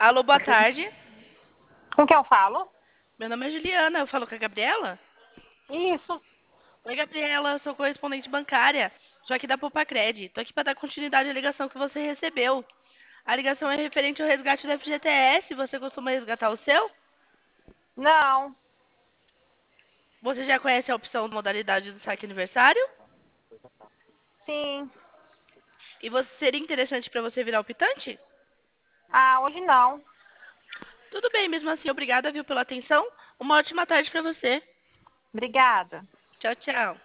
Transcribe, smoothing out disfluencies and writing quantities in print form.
Alô, boa tarde. Com quem eu falo? Meu nome é Juliana, eu falo com a Gabriela. Isso. Oi, Gabriela, sou correspondente bancária. Sou aqui da Popacred. Tô aqui para dar continuidade à ligação que você recebeu. A ligação é referente ao resgate do FGTS. Você costuma resgatar o seu? Não. Você já conhece a opção de modalidade do saque aniversário? Sim. E você seria interessante para você virar optante? Ah, hoje não. Tudo bem, mesmo assim, obrigada, viu, pela atenção. Uma ótima tarde para você. Obrigada. Tchau, tchau.